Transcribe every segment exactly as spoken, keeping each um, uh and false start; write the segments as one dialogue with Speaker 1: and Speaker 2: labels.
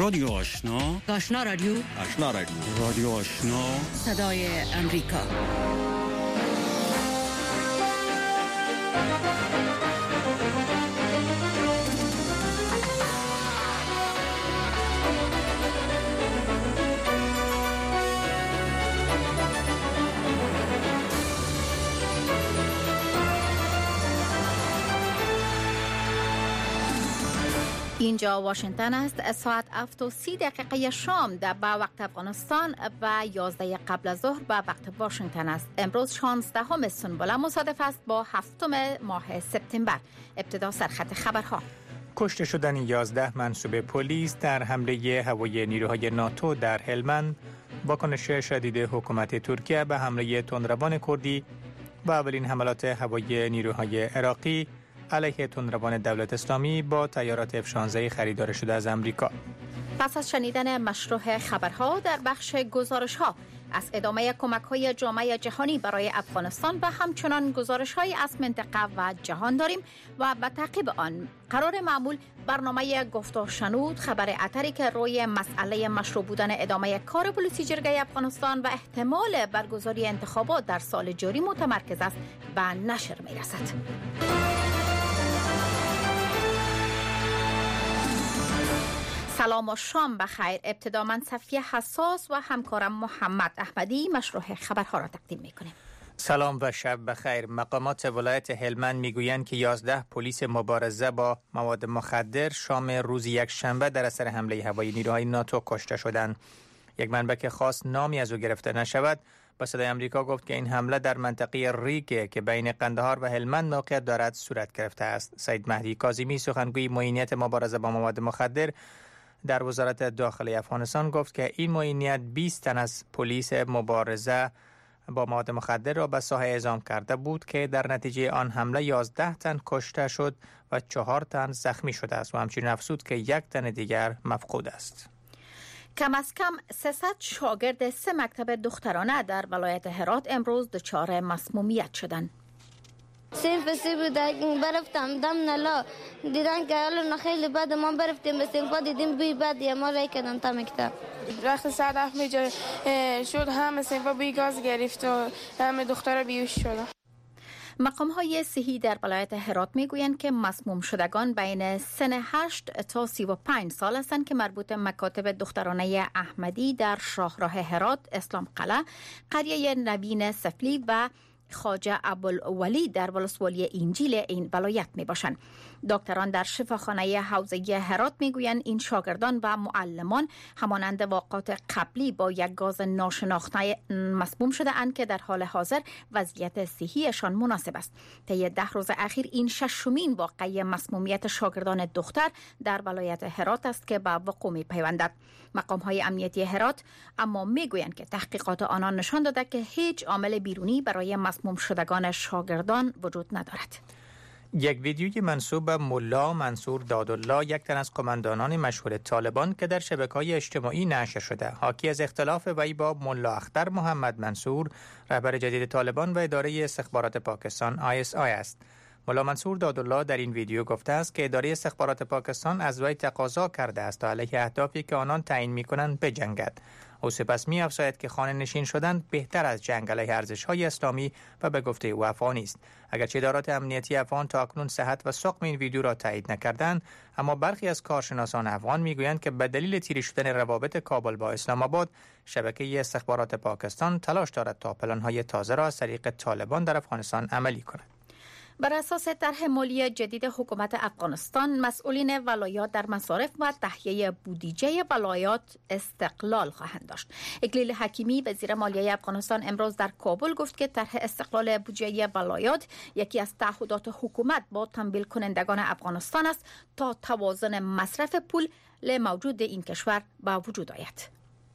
Speaker 1: رادیو آشنا،
Speaker 2: آشنا رادیو،
Speaker 3: آشنا رادیو،
Speaker 1: رادیو آشنا،
Speaker 2: صدای امریکا. اینجا واشنگتن است. ساعت هفت و سی دقیقه شام در با وقت افغانستان و یازده قبل از ظهر با وقت واشنگتن است. امروز شانزدهم سنبله مصادف است با هفتم ماه سپتامبر. ابتدا سرخط خبرها.
Speaker 4: کشته شدن یازده منصوب پلیس در حمله هوایی نیروهای ناتو در هلمند، واکنش شدید حکومت ترکیه به حمله تندروان کردی و اولین حملات هوایی نیروهای عراقی علیه تندروان دولت اسلامی با طیارات اف شانزده خریدار شده از امریکا.
Speaker 2: پس از شنیدن مشروع خبرها در بخش گزارش‌ها از ادامه کمک‌های جامعه جهانی برای افغانستان و همچنان گزارش‌های از منطقه و جهان داریم و به تعقیب آن قرار معمول برنامه گفت و شنود، خبر اتری که روی مسئله مشروع بودن ادامه کار پلیسی جرگه افغانستان و احتمال برگزاری انتخابات در سال جاری متمرکز است و نشر می‌رسد. سلام و شام بخیر. ابتدا من صفیه حساس و همکارم محمد احمدی مشروع خبرها را تقدیم میکنیم.
Speaker 4: سلام و شب بخیر. مقامات ولایت هلمند میگویند که یازده پلیس مبارزه با مواد مخدر شام روز یک شنبه در اثر حمله هوایی نیروهای ناتو کشته شدند. یک منبع که خواست نامی از او گرفته نشود با صدای امریکا گفت که این حمله در منطقه ریگ که بین قندهار و هلمند موقعیت دارد صورت گرفته است. سید مهدی کاظمی سخنگوی معینیت مبارزه با مواد مخدر در وزارت داخلی افغانستان گفت که این معینیت بیست تن از پلیس مبارزه با مواد مخدر را به ساحه اعزام کرده بود که در نتیجه آن حمله یازده تن کشته شد و چهار تن زخمی شده است و همچنین افزود که یک تن دیگر مفقود است.
Speaker 2: کم از کم سیصد شاگرد سه مکتب دخترانه در ولایت هرات امروز دچار مسمومیت شدند.
Speaker 5: صنف سی بود، برفتم دم نلا دیدن که حالا خیلی بد، ما برفتیم به صنفا دیدیم بوی بد، یا ما رای کردن تا مکتب.
Speaker 6: وقت ساعت هفت میجا شد همه صنفا بوی گاز گرفت و همه دختر بیهوش شدن.
Speaker 2: مقام های صحی در ولایت هرات میگویند که مسموم شدگان بین سن هشت تا سی و پنج سال هستند که مربوط مکاتب دخترانه احمدی در شاهراه هرات، اسلام قلعه، قریه نوین سفلی و خواجه ابوالولی در ولسوالی انجیل این ولایت می باشند. دکتران در شفاخانه حوزه هرات می گویند این شاگردان و معلمان همانند واقعات قبلی با یک گاز ناشناخته مسموم شده اند که در حال حاضر وضعیت صحیشان مناسب است. طی ده روز اخیر این ششمین واقعه مسمومیت شاگردان دختر در ولایت هرات است که به وقوع می پیوندد. مقام های امنیتی هرات اما می گویند که تحقیقات آنان نشان داده که هیچ عامل بیرونی برای مسموم شدگان شاگردان وجود ندارد.
Speaker 4: یک ویدیوی منسوب به ملا منصور دادالله، یک تن از قماندانان مشهور طالبان که در شبکه‌های اجتماعی نشر شده، حاکی از اختلاف وی با ملا اختر محمد منصور، رهبر جدید طالبان و اداره استخبارات پاکستان آی اس آی است. ملا منصور دادالله در این ویدیو گفته است که اداره استخبارات پاکستان از وی تقاضا کرده است تا علیه اهدافی که آنان تعیین می‌کنند بجنگد. او سپس می‌افزاید که خانه نشین شدن بهتر از جنگ علیه ارزش‌های اسلامی و به گفته او افغانی است. اگرچه ادارات امنیتی افغان تا اکنون صحت و سقم این ویدیو را تایید نکردند، اما برخی از کارشناسان افغان می‌گویند که به دلیل تیره شدن روابط کابل با اسلام آباد، شبکه استخبارات پاکستان تلاش دارد تا پلن‌های تازه را از طریق طالبان در افغانستان عملی کند.
Speaker 2: بر اساس طرح مالی جدید حکومت افغانستان، مسئولین ولایات در مصارف و تهیه بودجه ولایات استقلال خواهند داشت. اکلیل حکیمی وزیر مالیه افغانستان امروز در کابل گفت که طرح استقلال بودجه ولایات یکی از تعهدات حکومت با تمویل کنندگان افغانستان است تا توازن مصرف پول موجود این کشور با وجود آید.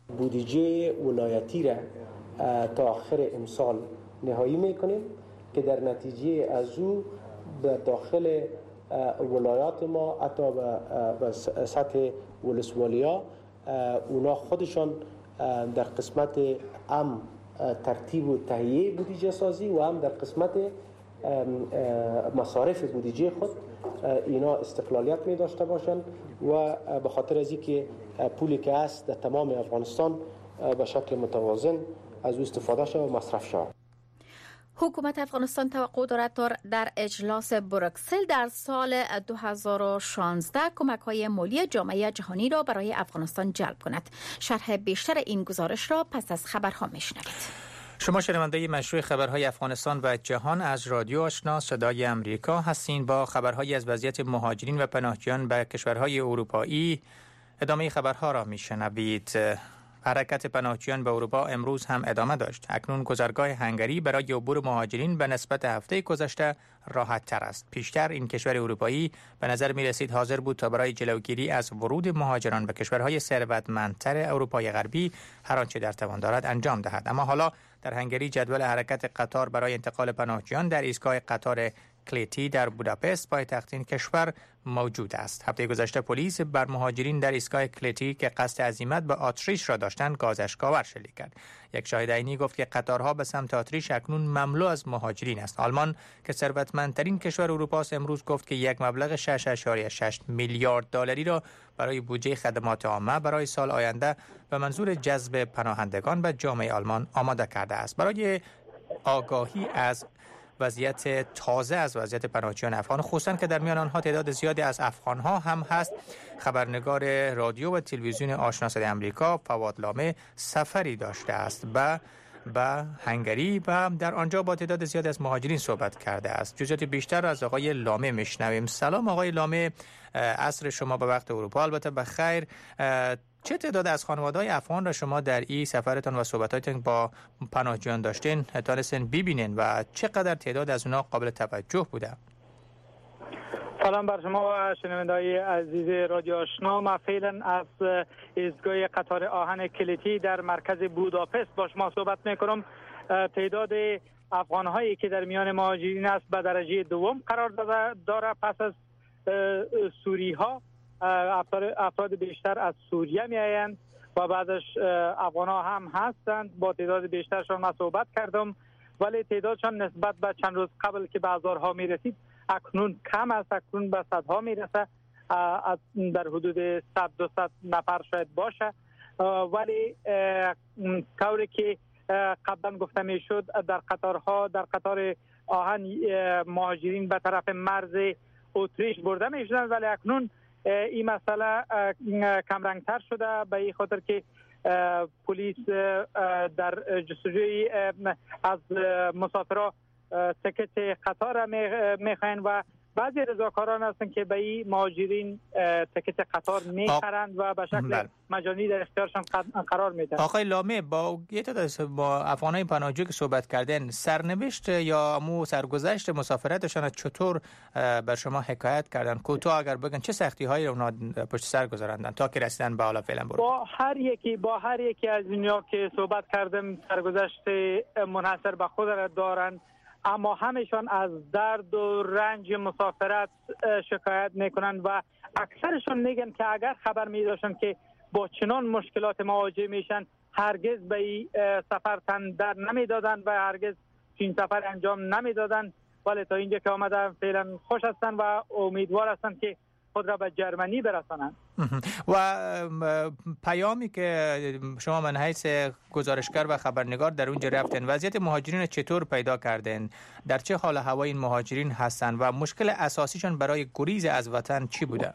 Speaker 7: بودجه ولایتی را تا آخر امسال نهایی میکنیم که در نتیجه از او به داخل ولایات ما حتی به سطح ولسوالیا اونا خودشان در قسمت هم ترتیب و تهیه بودجه سازی و هم در قسمت مصارف بودجه خود اینا استقلالیت می داشته باشند و به خاطر از اینکه پولی که هست در تمام افغانستان به شکل متوازن از او استفاده شود و مصرف شود.
Speaker 2: حکومت افغانستان توقع دارد تا در اجلاس بروکسل در سال دو هزار و شانزده کمک‌های مالی جامعه جهانی را برای افغانستان جلب کند. شرح بیشتر این گزارش را پس از خبرها میشنوید.
Speaker 4: شما شنونده مشروع خبرهای افغانستان و جهان از رادیو آشنا صدای امریکا هستین. با خبرهای از وضعیت مهاجرین و پناهجویان به کشورهای اروپایی ادامه خبرها را میشنوید. حرکت پناهجویان به اروپا امروز هم ادامه داشت. اکنون گذرگاه هنگری برای عبور مهاجرین به نسبت هفته گذشته راحت تر است. پیشتر این کشور اروپایی به نظر می رسید حاضر بود تا برای جلوگیری از ورود مهاجران به کشورهای ثروتمندتر اروپای غربی هر آنچه در توان دارد انجام دهد. اما حالا در هنگری جدول حرکت قطار برای انتقال پناهجویان در ایستگاه قطار کلیتی در بوداپست پایتخت این کشور موجود است. هفته گذشته پلیس بر مهاجرین در ایستگاه کلیتی که قصد عزیمت به اتریش را داشتند گاز اشک‌آور شلیک کرد. یک شاهد عینی گفت که قطارها به سمت اتریش اکنون مملو از مهاجرین است. آلمان که ثروتمندترین کشور اروپا است امروز گفت که یک مبلغ شش ممیز شش میلیارد دلاری را برای بودجه خدمات عامه برای سال آینده به منظور جذب پناهندگان به جامعه آلمان آماده کرده است. برای آگاهی از وضعیت تازه از وضعیت پناهجویان افغان، خصوصا که در میان آنها تعداد زیادی از افغان‌ها هم هست، خبرنگار رادیو و تلویزیون آشنا صدای آمریکا فواد لامه سفری داشته است به به هنگری و در آنجا با تعداد زیادی از مهاجرین صحبت کرده است. جزئیات بیشتر از آقای لامه میشنویم. سلام آقای لامه، عصر شما به وقت اروپا البته بخیر. چه تعداد از خانواده‌های افغان را شما در این سفرتان و صحبتاتون با پناهجویان داشتین تانستین ببینین و چقدر تعداد از اونا قابل توجه بوده؟
Speaker 1: سلام بر شما و شنونده‌های عزیز رادیو آشنا. ما فعلا از ایستگاه قطار آهن کلیتی در مرکز بوداپست با شما صحبت می‌کنم. تعداد افغان‌هایی که در میان مهاجرین است به درجه دوم قرار داره. پس از سوری‌ها افراد بیشتر از سوریه می آیند و بعدش افغان ها هم هستند. با تعداد بیشترشان من صحبت کردم، ولی تعدادشان نسبت به چند روز قبل که به هزارها می رسید اکنون کم است. اکنون به صدها می رسه، در حدود صد دو صد نفر شاید باشه. ولی طوری که قبلا گفته می شد در قطارها در قطار آهن مهاجرین به طرف مرز اتریش برده می شدن، ولی اکنون این مسئله کمرنگتر شده به این خاطر که پلیس در جستجوی از مسافرها تکت قطار میخواین و بعضی رضاکاران هستن که به این مهاجرین تکت قطار میخرند و به شکل مجانی در اختیارشان قرار میدن. آقای
Speaker 4: لامه، با یه تعداد با افغانای پناهجو که صحبت کردن، سرنوشت یا مو سرگذشت مسافرتشان چطور بر شما حکایت کردن؟ کوتاه اگر بگن چه سختی هایی رو اونا پشت سر گذراندن تا که رسیدن به حالا فعلا برو؟
Speaker 1: با هر یکی با هر یکی از اینها که صحبت کردم سرگذشت منحصر به خود را دارند، اما همشان از درد و رنج مسافرت شکایت میکنند و اکثرشان میگن که اگر خبر میداشتن که با چنان مشکلات مواجه میشن هرگز به این سفر تن در نمیدادن و هرگز این سفر انجام نمیدادن. ولی تا اینجا که آمدن فعلا خوش هستن و امیدوار هستن که خود را به جرمنی برسانند.
Speaker 4: و پیامی که شما من حیث گزارشگر و خبرنگار در اونجا رفتن، وضعیت مهاجرین چطور پیدا کردن؟ در چه حال هوای این مهاجرین هستند و مشکل اساسیشان برای گریز از وطن چی بوده؟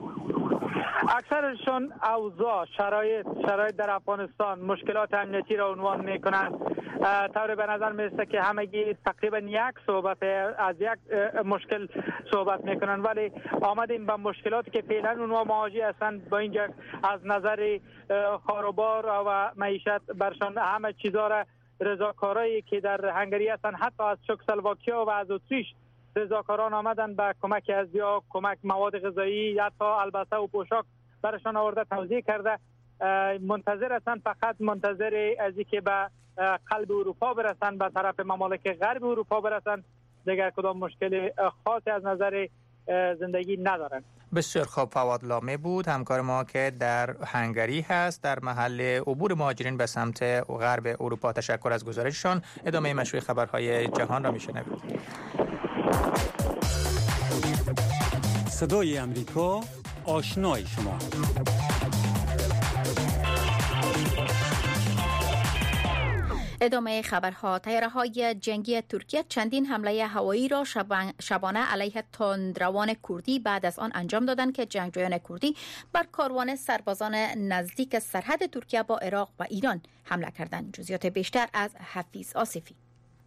Speaker 1: اکثرشون اوضاع شرایط شرایط در افغانستان مشکلات امنیتی را عنوان میکنند. طور به نظر میرسه که همگی تقریبا یک صحبت از یک مشکل صحبت میکنن، ولی آمدیم به مشکلاتی که فعلا اونها مواجه هستند با اینجا از نظر خاروبار و معیشت برشان همه چیزا را رضاکارایی که در هنگری هستند حتی از چکسلواکیا و از اتریش رضاکاران آمدن به کمک ازیا، کمک مواد غذایی، حتی البسه و پوشاک برشان آورده توزیع کرده. منتظر هستند، فقط منتظر از اینکه به قلب اروپا برسند، به طرف ممالک غرب اروپا برسند. دیگر کدام مشکل خاصی از نظر زندگی ندارند.
Speaker 4: بسیار خوب. فواد لامه بود همکار ما که در هنگری هست در محل عبور مهاجرین به سمت غرب اروپا. تشکر از گزارششان. ادامه مشروع خبرهای جهان را میشنوید.
Speaker 3: صدای امریکا، آشنای شما.
Speaker 2: ادامه خبرها. طیاره‌های جنگی ترکیه چندین حمله هوایی را شبانه علیه تندروان کردی بعد از آن انجام دادند که جنگجویان کردی بر کاروان سربازان نزدیک سرحد ترکیه با عراق و ایران حمله کردند. جزئیات بیشتر از حفیظ آصفی.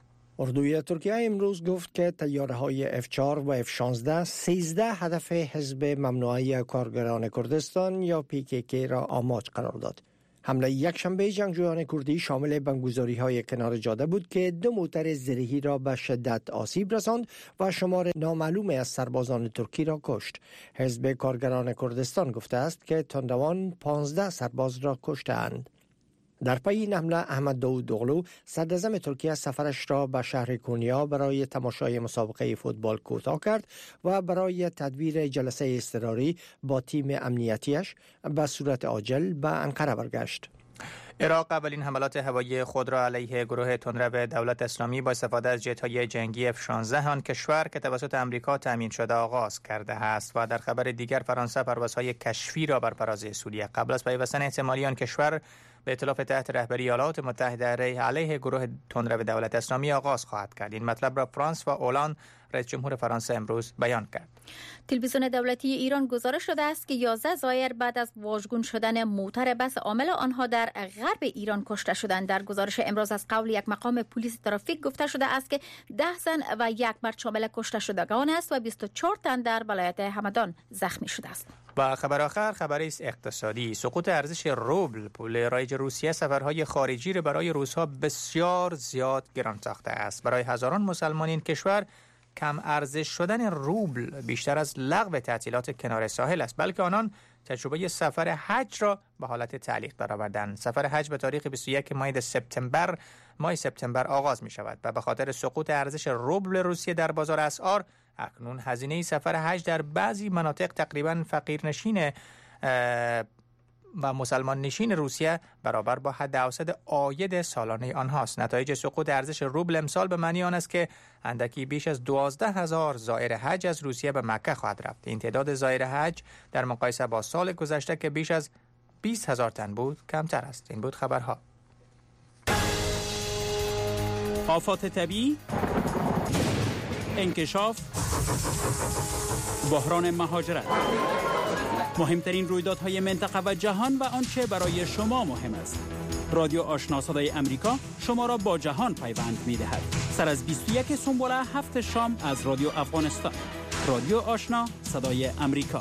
Speaker 8: اردوی ترکیه امروز گفت که طیاره‌های اف چهار و اف شانزده سیزده هدف حزب ممنوعه کارگران کردستان یا پی کی کی را آماج قرار داد. حمله یک شنبه جنگجویان کردی شامل بمبگذاری‌های کنار جاده بود که دو موتر زرهی را به شدت آسیب رساند و شمار نامعلومی از سربازان ترکی را کشت. حزب کارگران کردستان گفته است که تندروان پانزده سرباز را کشته‌اند. در پی این حمله احمد داوودوغلو صدراعظم ترکیه سفرش را به شهر کونیا برای تماشای مسابقه فوتبال کوتاه کرد و برای تدبیر جلسه اضطراری با تیم امنیتیش به صورت عاجل به انقره برگشت.
Speaker 4: عراق اولین حملات هوایی خود را علیه گروه تندرو دولت اسلامی با استفاده از جت‌های جنگی اف شانزده آن کشور که توسط امریکا تامین شده آغاز کرده است و در خبر دیگر فرانسه پروازهای کشفی را بر فراز سوریه قبل از پیوستن احتمالی آن کشور به ائتلاف تحت رهبری ایالات متحده علیه گروه تندرو دولت اسلامی آغاز خواهد کرد. این مطلب را فرانس و اولان رئیس جمهور فرانسه امروز بیان کرد.
Speaker 2: تلویزیون دولتی ایران گزارش داده است که یازده زائر بعد از واژگون شدن موتر بس عامل آنها در غرب ایران کشته شدند. در گزارش امروز از قول یک مقام پلیس ترافیک گفته شده است که ده زن و یک مرد شامل کشته شدگان است و بیست و چهار تن در ولایت همدان زخمی شده است.
Speaker 4: و خبر آخر خبری است اقتصادی. سقوط ارزش روبل، پول رایج روسیه، سفرهای خارجی را برای روس‌ها بسیار زیاد گران ساخته است. برای هزاران مسلمان این کشور کم ارزش شدن روبل بیشتر از لغو تعطیلات کنار ساحل است، بلکه آنان تجربه سفر حج را به حالت تعلیق درآوردند. سفر حج به تاریخ بیست و یک ماه سپتامبر ماه سپتامبر آغاز می شود و به خاطر سقوط ارزش روبل روسیه در بازار اسعار اکنون هزینه سفر حج در بعضی مناطق تقریبا فقیرنشین و مسلمان نشین روسیه برابر با حد اوسط عاید سالانه آنهاست. نتایج سقوط ارزش روبل امسال به معنی آن است که اندکی بیش از دوازده هزار زائر حج از روسیه به مکه خواهد رفت. این تعداد زائر حج در مقایسه با سال گذشته که بیش از بیست هزار تن بود کمتر است. این بود خبرها.
Speaker 3: آفات طبیعی، انکشاف، بحران مهاجرت، مهمترین رویدادهای منطقه و جهان و آنچه برای شما مهم است. رادیو آشنا صدای امریکا شما را با جهان پیوند می‌دهد. سر از بیست و یک سنبوله هفت شام از رادیو افغانستان. رادیو آشنا صدای امریکا.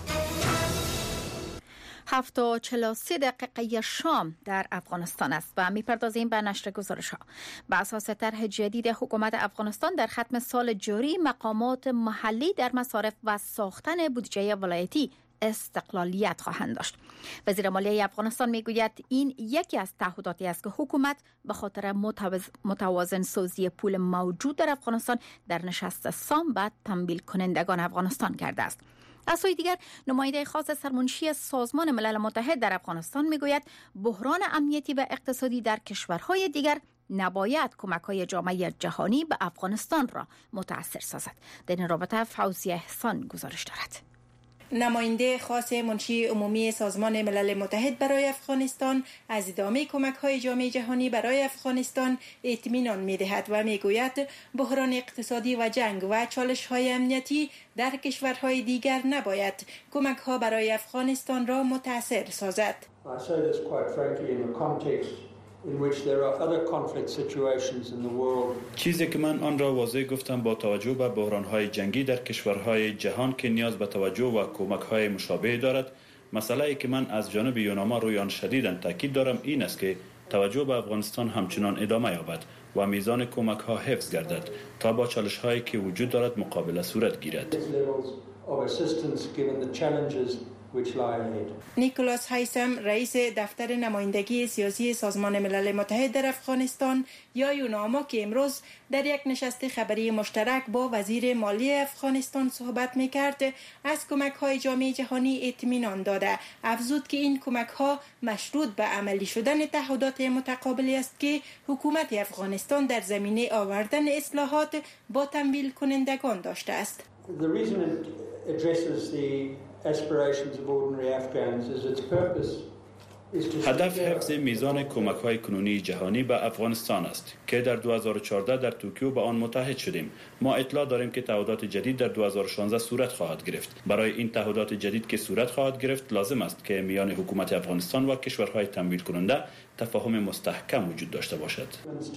Speaker 2: هفت و چهل و سه دقیقه شام در افغانستان است و میپردازیم به نشر گزارش ها. به اساس طرح جدید حکومت افغانستان در ختم سال جاری مقامات محلی در مصارف و ساختن بودجه ولایتی استقلالیت خواهند داشت. وزیر مالیه افغانستان میگوید این یکی از تعهداتی است که حکومت به خاطر متوازن سازی پول موجود در افغانستان در نشست سام به تمویل کنندگان افغانستان کرده است. از سوی دیگر نماینده خاص سرمنشی سازمان ملل متحد در افغانستان میگوید بحران امنیتی و اقتصادی در کشورهای دیگر نباید کمک‌های جامعه جهانی به افغانستان را متأثر سازد. در این رابطه فوزیه احسان گزارش دارد.
Speaker 9: نماینده خاص منشی عمومی سازمان ملل متحد برای افغانستان از ادامه کمک‌های جامعه جهانی برای افغانستان اطمینان می‌دهد و می‌گوید بحران اقتصادی و جنگ و چالش‌های امنیتی در کشورهای دیگر نباید کمک‌ها برای افغانستان را متأثر سازد.
Speaker 10: چیزی که من آن را واضح گفتم با توجه به بحران‌های جنگی در کشورهای جهان که نیاز به توجه و کمک‌های مشابه دارد، مسئله‌ای که من از جانب یوناما روی آن شدیداً تاکید دارم این است که توجه به افغانستان همچنان ادامه یابد و میزان کمک‌ها حفظ گردد تا با چالش‌هایی که وجود دارد مقابله صورت گیرد.
Speaker 9: نیکولاس هایسم رئیس دفتر نمایندگی سیاسی سازمان ملل متحد در افغانستان یا یوناما که امروز در یک نشست خبری مشترک با وزیر مالیه افغانستان صحبت می‌کرد از کمک‌های جامعه جهانی اطمینان داده افزود که این کمک‌ها مشروط به عملی شدن تعهدات متقابلی است که حکومت افغانستان در زمینه آوردن اصلاحات با تمویل کنندگان داشته است.
Speaker 11: The reason it addresses the aspirations of ordinary Afghans is its purpose.
Speaker 10: هدف حفظ میزان کمک‌های کنونی جهانی به افغانستان است که در دو هزار و چهارده در توکیو به آن متحد شدیم. ما اطلاع داریم که تعهدات جدید در دو هزار و شانزده صورت خواهد گرفت. برای این تعهدات جدید که صورت خواهد گرفت لازم است که میان حکومت افغانستان و کشورهای تمویل کننده تفاهم مستحکم وجود داشته باشد.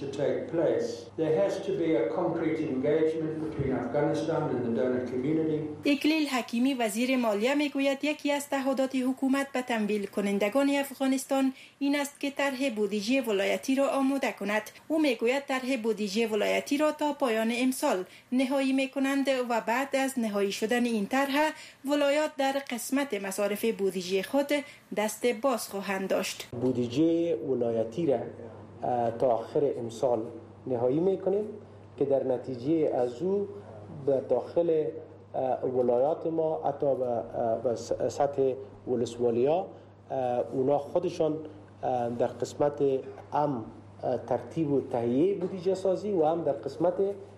Speaker 9: اکلیل حکیمی وزیر مالیه میگوید یکی از تعهدات حکومت به تمویل کنندگان افغانستان این است که طرح بودجه ولایتی را آماده کند. او میگوید طرح بودجه ولایتی را تا پایان امسال نهایی میکنند و بعد از نهایی شدن این طرح ولایات در قسمت مصارف بودجه خود دست باز خواهند داشت.
Speaker 7: بودجه ولایتی را تا آخر امسال نهایی میکنیم که در نتیجه از او به داخل ولایات ما حتی به سطح ولسوالیا اونا خودشان در قسمت هم ترتیب و تهیه بودجه سازی و هم در قسمت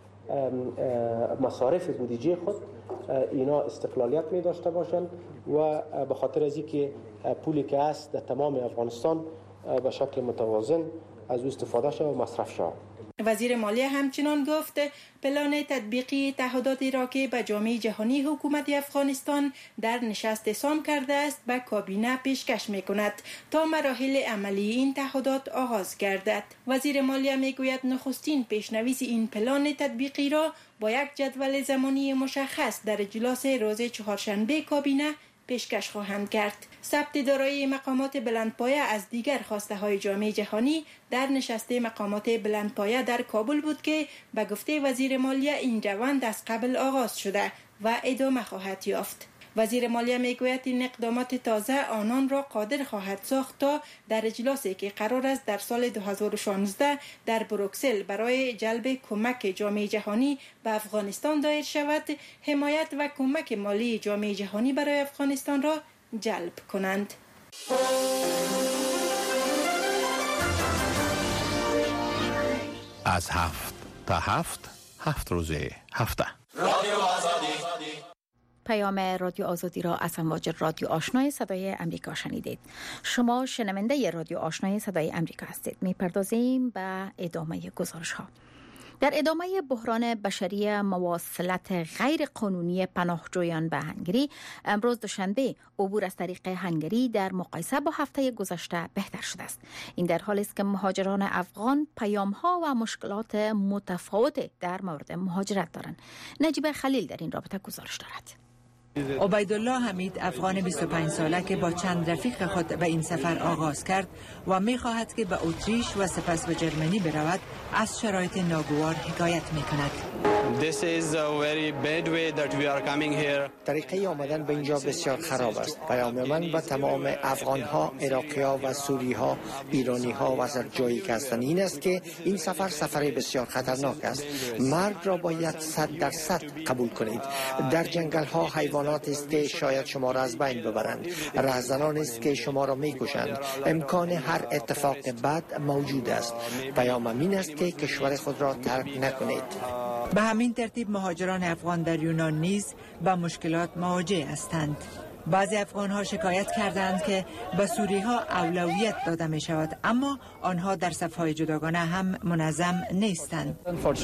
Speaker 7: مصارف بودجه خود اینا استقلالیت می داشته باشند و به خاطر از اینکه پولی که هست در تمام افغانستان به شکل متوازن از او استفاده شود و مصرف شود.
Speaker 9: وزیر مالیه همچنان گفت پلان تطبیقی تعهداتی را که به جامعه جهانی حکومت افغانستان در نشست سام کرده است به کابینه پیشکش می‌کند تا مراحل عملی این تعهدات آغاز گردد. وزیر مالیه میگوید نخستین پیشنویس این پلان تطبیقی را با یک جدول زمانی مشخص در اجلاس روز چهارشنبه کابینه پیشکش خواهند کرد. ثبت دارایی مقامات بلندپایه از دیگر خواسته های جامعه جهانی در نشست مقامات بلندپایه در کابل بود که به گفته وزیر مالیه این روند از قبل آغاز شده و ادامه خواهد یافت. وزیر مالیه میگوید این اقدامات تازه آنان را قادر خواهد ساخت تا در اجلاسی که قرار است در سال دو هزار و شانزده در بروکسل برای جلب کمک جامعه جهانی به افغانستان دایر شود، حمایت و کمک مالی جامعه جهانی برای افغانستان را جلب کنند.
Speaker 12: از هفت تا هفت هفت روزه هفته
Speaker 2: رادیو آزادی. پیام رادیو آزادی را از امواج رادیو آشنای صدای امریکا شنیدید. شما شنونده رادیو آشنای صدای امریکا هستید. می‌پردازیم به ادامه گزارش ها. در ادامه بحران بشری مواصلت غیر قانونی پناهجویان به هنگری، امروز دوشنبه عبور از طریق هنگری در مقایسه با هفته گذشته بهتر شده است. این در حالی است که مهاجران افغان پیام‌ها و مشکلات متفاوت در مورد مهاجرت دارند. نجیب خلیل در این رابطه گزارش دارد.
Speaker 13: عبیدالله حمید افغان بیست و پنج ساله که با چند رفیق خود به این سفر آغاز کرد و می خواهد که به اتریش و سپس به جرمنی برود، از شرایط ناگوار حکایت می کند.
Speaker 14: This is a very bad way that we are coming here.
Speaker 8: طریقه آمدن به اینجا بسیار خراب است. پیام من به تمام افغان ها، عراقی ها و سوری ها، ایرانی ها و هر جایی که هستند این است که این سفر سفر بسیار خطرناک است. مرگ را باید صد درصد قبول کنید. در جنگل ها حیوانات است که شاید شما را از بین ببرند. رهزنان است که شما را میکشند. امکان هر اتفاق بد موجود است. پیام این است که کشور خود را ترک نکنید.
Speaker 13: به همین ترتیب مهاجران افغان در یونان نیز با مشکلات مواجه هستند. بعضی افغان ها شکایت کردند که به سوری ها اولویت داده می شود، اما آنها در صف‌های جداگانه هم منظم نیستند.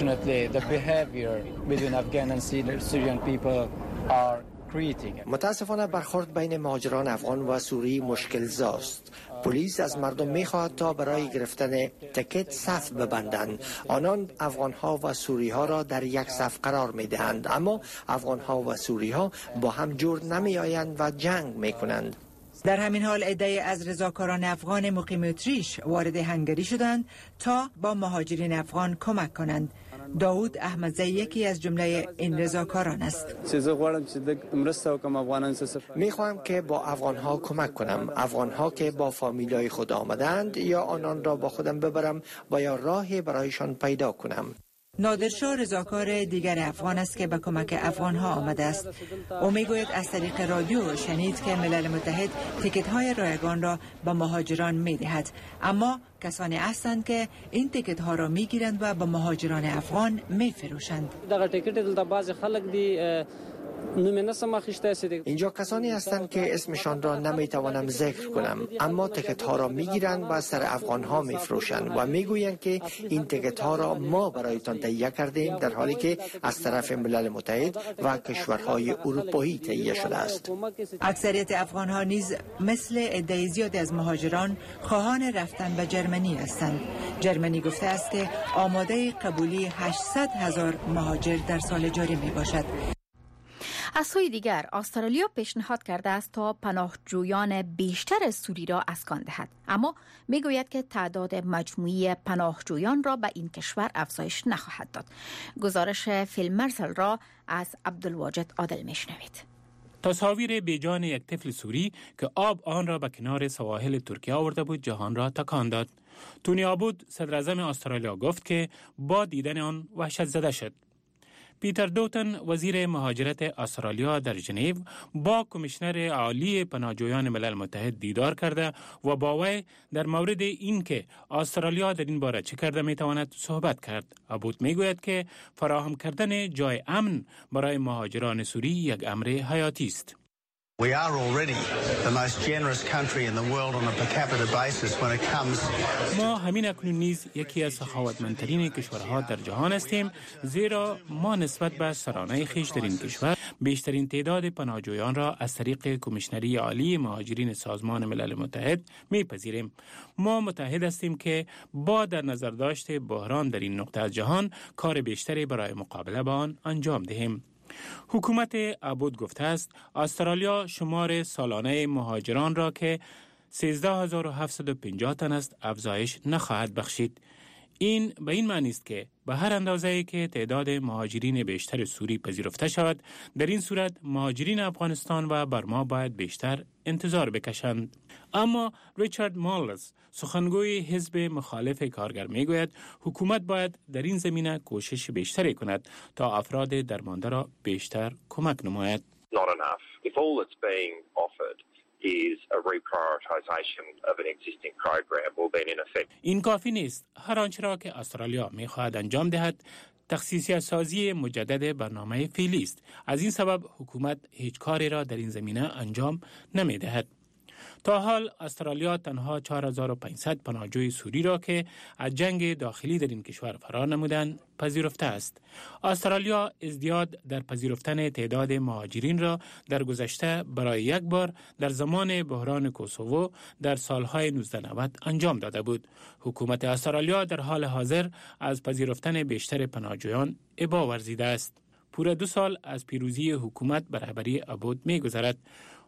Speaker 8: متاسفانه برخورد بین مهاجران افغان و سوری مشکل زاست. پلیس از مردم می‌خواهد تا برای گرفتن تکت صف ببندند. آنان افغان‌ها و سوری‌ها را در یک صف قرار می‌دهند، اما افغان‌ها و سوری‌ها با هم جور نمی‌آیند و جنگ می‌کنند.
Speaker 13: در همین حال عده‌ای از رضاکاران افغان مقیم اتریش وارد هنگری شدند تا با مهاجرین افغان کمک کنند. داود احمدزی یکی از جمله این رضاکاران است.
Speaker 8: میخواهم که با افغان‌ها کمک کنم، افغان‌ها که با فامیلای خود آمدند، یا آنان را با خودم ببرم و یا راهی برایشان پیدا کنم.
Speaker 13: نادرشاه رضاکار دیگر افغان است که به کمک افغان‌ها آمده است. او میگوید از طریق رادیو شنید که ملل متحد تیکت‌های رایگان را به مهاجران می‌دهد، اما کسانی هستند که این تیکت‌ها را می‌گیرند و به مهاجران افغان می‌فروشند.
Speaker 15: دغه تیکت دلته بعض خلک دی
Speaker 8: اینجا کسانی هستند که اسمشان را نمیتوانم ذکر کنم، اما تکت ها را میگیرند و سر افغان ها میفروشند و میگویند که این تکت ها را ما برایتان تهیه کردیم، در حالی که از طرف ملل متحد و کشورهای اروپایی تهیه شده است.
Speaker 13: اکثریت افغان ها نیز مثل عده زیادی از مهاجران خواهان رفتن به جرمنی هستند. جرمنی گفته است که آماده قبولی هشتصد هزار مهاجر در سال جاری می باشد.
Speaker 2: از سوی دیگر استرالیا پیشنهاد کرده است تا پناهجویان بیشتر سوری را اسکان دهد، اما میگوید که تعداد مجموعی پناهجویان را به این کشور افزایش نخواهد داد. گزارش فیل مرسل را از عبدالواجد عادل میشنوید.
Speaker 3: تصاویر بیجان یک طفل سوری که آب آن را به کنار سواحل ترکیه آورده بود جهان را تکان داد. تونی آبود صدر اعظم استرالیا گفت که با دیدن آن وحشت زده شد. پیتر دوتن وزیر مهاجرت استرالیا در ژنو با کمیشنر عالی پناهجویان ملل متحد دیدار کرده و با وی در مورد این که استرالیا در این باره چه کرده میتواند صحبت کرد. آبود میگوید که فراهم کردن جای امن برای مهاجران سوری یک امر حیاتی است.
Speaker 15: We are already the most generous country in the world on a per capita basis when it comes.
Speaker 3: ما همین اکنون نیز یکی از سخاوتمندترین کشورها در جهان هستیم، زیرا ما نسبت به سرانه خویش در این کشور بیشترین تعداد پناهجویان را از طریق کمیشنری عالی مهاجرین سازمان ملل متحد میپذیریم. ما متحد هستیم که با در نظر داشت بحران در این نقطه از جهان کار بیشتری برای مقابله با آن انجام دهیم. حکومت آبود گفته است استرالیا شمار سالانه مهاجران را که سیزده هزار و هفتصد و پنجاه تن است افزایش نخواهد بخشید. این به این معنی است که به هر اندازه‌ای که تعداد مهاجرین بیشتر سوری پذیرفته شود، در این صورت مهاجرین افغانستان و برما باید بیشتر انتظار بکشند. اما ریچارد مالز سخنگوی حزب مخالف کارگر میگوید حکومت باید در این زمینه کوشش بیشتری کند تا افراد درمانده را بیشتر کمک نماید.
Speaker 16: Not enough. If all that's being offered is a reprioritization of an existing program, will then in effect.
Speaker 3: این کافی نیست. هر آنچه را که استرالیا میخواهد انجام دهد تخصیصی سازی مجدد برنامه فعلی است. از این سبب حکومت هیچ کاری را در این زمینه انجام نمیدهد. تا حال استرالیا تنها چهار هزار و پانصد پناهجوی سوری را که از جنگ داخلی در این کشور فرار نمودند پذیرفته است. استرالیا ازدیاد در پذیرفتن تعداد مهاجرین را در گذشته برای یک بار در زمان بحران کوسوو در سالهای نوزده نود انجام داده بود. حکومت استرالیا در حال حاضر از پذیرفتن بیشتر پناهجویان ابا ورزیده است. پورا دو سال از پیروزی حکومت بر رهبری آبود می‌گذرد.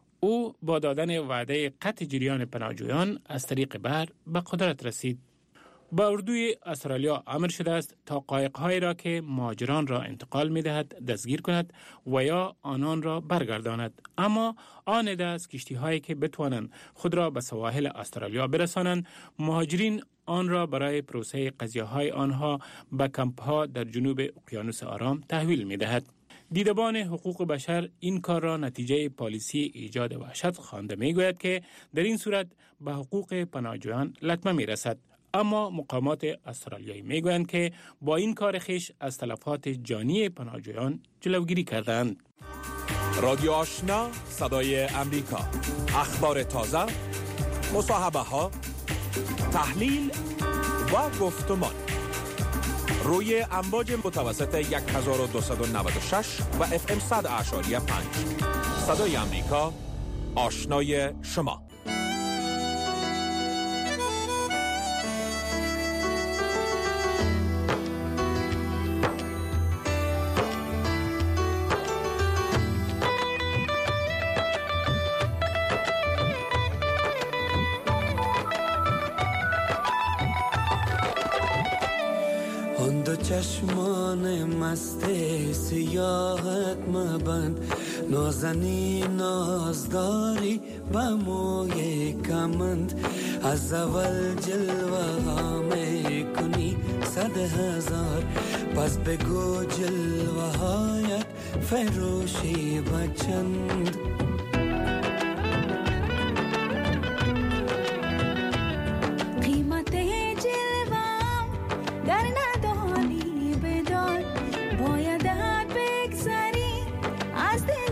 Speaker 3: او با دادن وعده قطع جریان پناهجویان از طریق بحر به قدرت رسید. با اردوی استرالیا امر شده است تا قایق‌هایی را که مهاجران را انتقال می‌دهد دستگیر کند و یا آنان را برگرداند، اما آن عده از کشتی‌هایی که بتوانند خود را به سواحل استرالیا برسانند مهاجرین آن را برای پروسه قضیه‌های آنها به کمپ‌ها در جنوب اقیانوس آرام تحویل می‌دهد. دیدبان حقوق بشر این کار را نتیجه پالیسی ایجاد وحشت خوانده میگوید که در این صورت به حقوق پناهجویان لطمه میرسد. اما مقامات استرالیایی میگویند که با این کار خویش از تلفات جانی پناهجویان جلوگیری کردند.
Speaker 17: رادیو آشنا صدای امریکا، اخبار تازه، مصاحبه ها، تحلیل و گفتمان روی امواج متوسط یک هزار و دویست و نود و شش و اف ام صد اعشاری پنج. صدای امریکا، آشنای شما.
Speaker 18: چشمان مست سیاحت مبند، نازنی نازداری و موی کمند، از اول جلوه ها می کنی صد هزار، پس بگو جلوه هایت فروشی بچند.
Speaker 19: باید بگذری از دل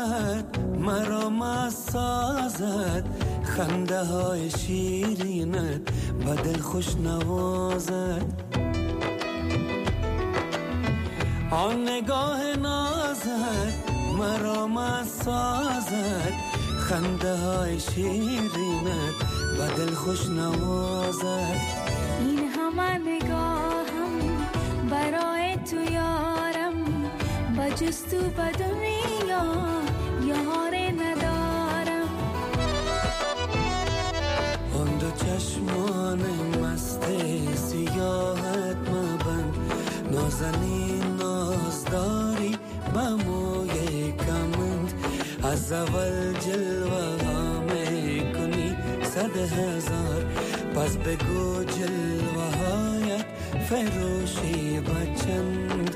Speaker 18: نازد مرا مست سازد خنده های شیرینت به دل خوش نوازد آن نگاه نازد مرا مست سازد خنده های شیرینت به دل خوش نوازد
Speaker 19: این همه نگاهم برای تو یارم با جست و به دنیا یاری ندارم
Speaker 18: آن دو چشمان مست سیاحت مبند نازنین نازداری به موی کمند از اول جلوه ها می کنی صد هزار پس بگو جلوه هایت فروشی بچند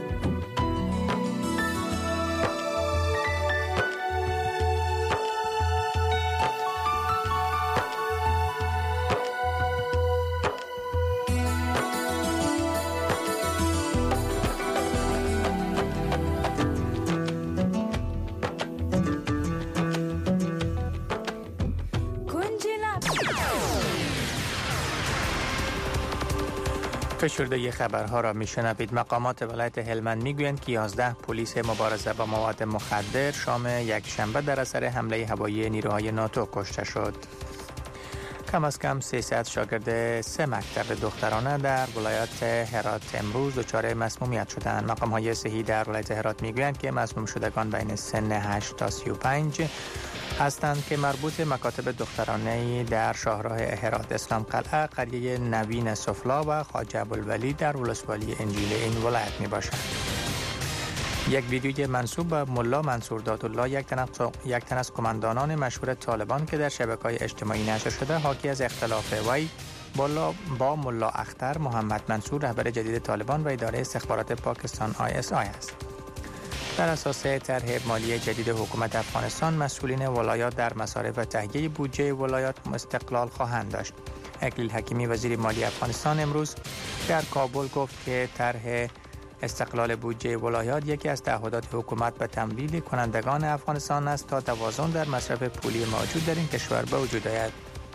Speaker 4: فشرده خبرها را میشنوید. مقامات ولایت هلمند میگویند که یازده پلیس مبارزه با مواد مخدر شام یک شنبه در اثر حمله هوایی نیروهای ناتو کشته شد. کم از کم سیصد شاگرد سه مکتب دخترانه در ولایت هرات امروز دچار مسمومیت شدند. مقام‌های صحی در ولایت هرات میگویند که مسموم شدگان بین سن هشت تا سی و پنج هستند که مربوط مکاتب دخترانه در شاهراه هرات، اسلام قلعه، قریه نوین سفلا و خواجه ابوالولی در ولسوالی انجیل این ولایت می باشند. یک ویدیوی منسوب به ملا منصور دادالله، یک تن یک تن از کماندانان مشهور طالبان که در شبکه‌های اجتماعی نشر شده، حاکی از اختلاف وی با ملا اختر محمد منصور، رهبر جدید طالبان و اداره استخبارات پاکستان آی اس آی است. در اساس طرح مالی جدید حکومت افغانستان، مسئولین ولایات در مصارف و تهیه بودجه ولایات استقلال خواهند داشت. اکلیل حکیمی وزیر مالی افغانستان امروز در کابل گفت که طرح استقلال بودجه ولایات یکی از تعهدات حکومت به تمویل کنندگان افغانستان است تا توازن در مصرف پولی موجود در این کشور به وجود آید.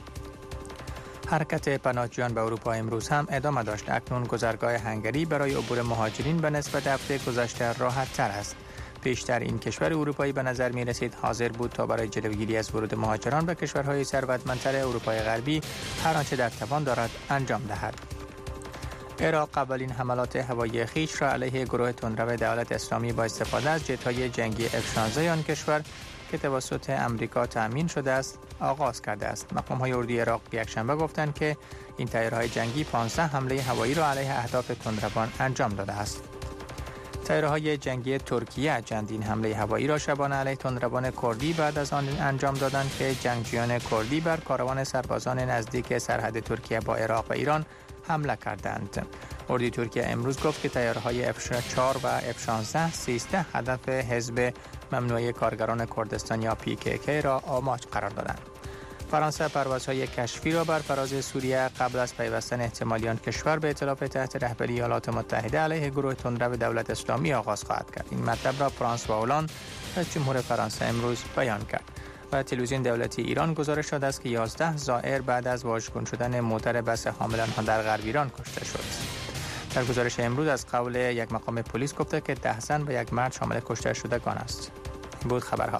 Speaker 4: حرکت پناهجویان به اروپا امروز هم ادامه داشت. اکنون گذرگاه هنگری برای عبور مهاجرین به نسبت هفته گذشته راحت تر است. پیشتر این کشور اروپایی به نظر می رسید حاضر بود تا برای جلوگیری از ورود مهاجران به کشورهای ثروتمندتر اروپای غربی هر آنچه در توان دارد انجام دهد. عراق اولین حملات هوایی خویش را علیه گروه تندرو دولت اسلامی با استفاده از جت‌های جنگی اف شانزده آن کشور که توسط امریکا تأمین شده است آغاز کرده است. مقام‌های اردوی عراق یکشنبه گفتند که این تیارهای جنگی پانزده حمله هوایی را علیه اهداف تندروان انجام داده است. تیارهای جنگی ترکیه چندین حمله هوایی را شبانه علیه تندروان کردی بعد از آن انجام دادند که جنگجویان کردی بر کاروان سربازان نزدیک سرحد ترکیه با عراق و ایران حمله کردند. اردوی ترکیه امروز گفت که تیارهای اف چهار و اف شانزده سیزده هدف حزب ممنوعه کارگران کردستان یا پی کی کی را آماج قرار دادند. فرانسه پروازهای کشفی را بر فراز سوریه قبل از پیوستن احتمالی آن کشور به ائتلاف تحت رهبری ایالات متحده علیه گروه تندرو دولت اسلامی آغاز خواهد کرد. این مطلب را فرانس و هلند از جمهور فرانسه امروز بیان کرد. و تلویزیون دولتی ایران گزارش داده است که یازده زائر بعد از واژگون شدن موتر بس حامل آنها در غرب ایران کشته شد. در گزارش امروز از قول یک مقام پلیس گفته که ده زن و یک مرد شامل کشته شدگان است. این بود خبرها.